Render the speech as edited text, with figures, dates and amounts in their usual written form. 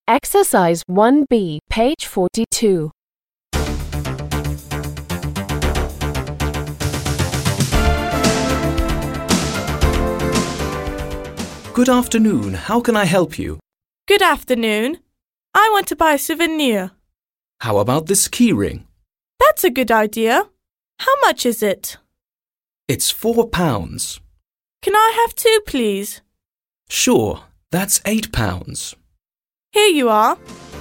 Exercise 1B, page 42. Good afternoon. How can I help you? Good afternoon. I want to buy a souvenir. How about this keyring? That's a good idea. How much is it? It's £4. Can I have two, please? Sure, that's £8. Here you are.